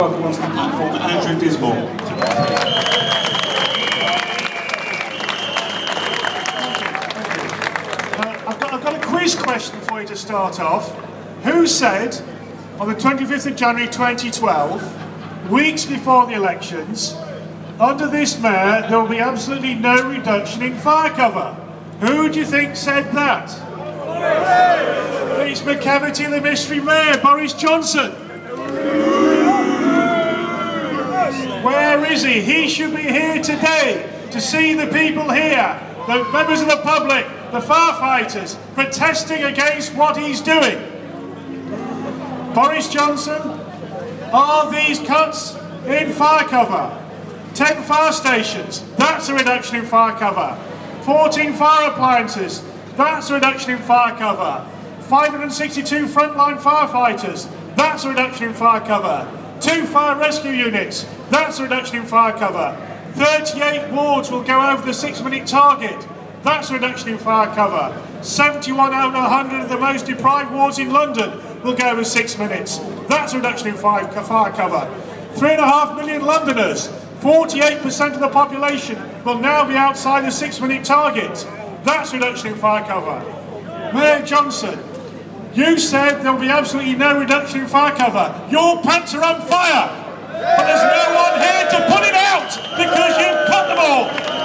Welcome onto the platform, Andrew Dismore. I've got a quiz question for you to start off. Who said on the 25th of January 2012, weeks before the elections, under this mayor there will be absolutely no reduction in fire cover? Who do you think said that? It's McKevity, the mystery mayor, Boris Johnson. Where is he? He should be here today to see the people here, the members of the public, the firefighters, protesting against what he's doing. Boris Johnson, are these cuts in fire cover? 10 fire stations, that's a reduction in fire cover. 14 fire appliances, that's a reduction in fire cover. 562 frontline firefighters, that's a reduction in fire cover. 2 fire rescue units, that's a reduction in fire cover. 38 wards will go over the 6-minute target, that's a reduction in fire cover. 71 out of 100 of the most deprived wards in London will go over 6 minutes, that's a reduction in fire cover. 3.5 million Londoners, 48% of the population will now be outside the 6-minute target, that's a reduction in fire cover. Mayor Johnson, you said there will be absolutely no reduction in fire cover. Your pants are on fire, but there's no one here to put it out because you've cut them all.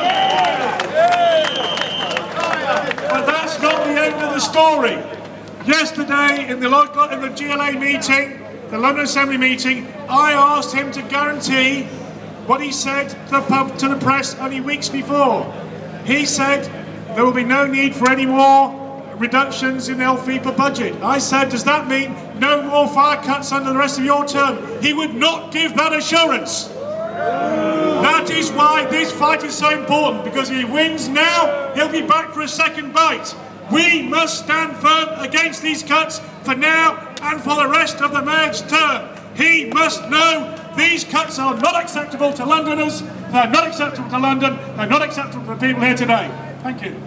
But that's not the end of the story. Yesterday in the GLA meeting, the London Assembly meeting, I asked him to guarantee what he said to the press only weeks before. He said there will be no need for any more reductions in the LFIPA budget. I said, does that mean no more fire cuts under the rest of your term? He would not give that assurance. That is why this fight is so important, because if he wins now, he'll be back for a second bite. We must stand firm against these cuts for now and for the rest of the mayor's term. He must know these cuts are not acceptable to Londoners, they're not acceptable to London, they're not acceptable to the people here today. Thank you.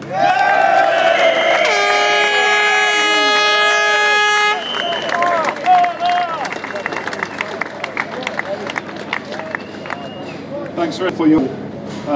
Thanks for your